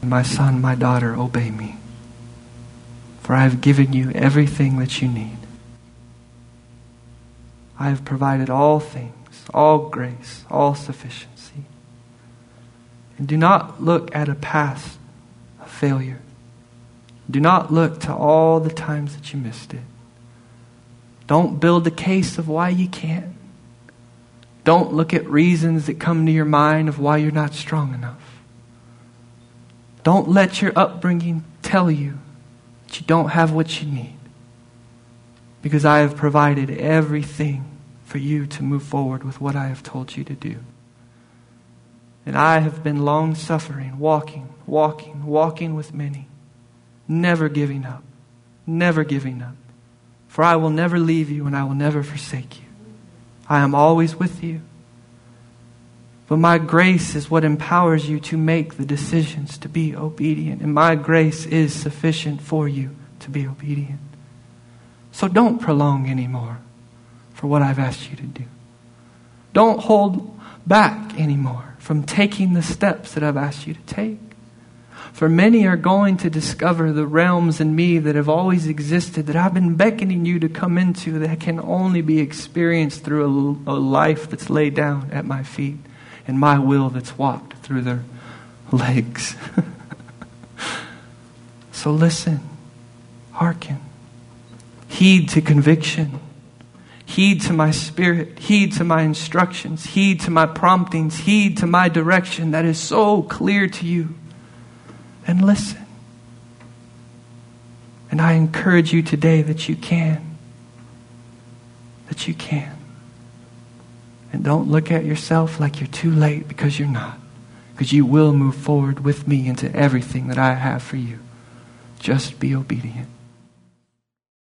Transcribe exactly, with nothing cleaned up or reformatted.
My son, my daughter, obey me. For I have given you everything that you need. I have provided all things, all grace, all sufficiency. And do not look at a past of failure. Do not look to all the times that you missed it. Don't build a case of why you can't. Don't look at reasons that come to your mind of why you're not strong enough. Don't let your upbringing tell you that you don't have what you need. Because I have provided everything for you to move forward with what I have told you to do. And I have been long-suffering, walking, walking, walking with many, never giving up, never giving up. For I will never leave you and I will never forsake you. I am always with you. But my grace is what empowers you to make the decisions to be obedient. And my grace is sufficient for you to be obedient. So don't prolong anymore for what I've asked you to do. Don't hold back anymore from taking the steps that I've asked you to take. For many are going to discover the realms in me that have always existed, that I've been beckoning you to come into, that can only be experienced through a, a life that's laid down at my feet and my will that's walked through their legs. So listen, hearken, heed to conviction, heed to my spirit, heed to my instructions, heed to my promptings, heed to my direction that is so clear to you. And listen. And I encourage you today that you can. That you can. And don't look at yourself like you're too late, because you're not. Because you will move forward with me into everything that I have for you. Just be obedient.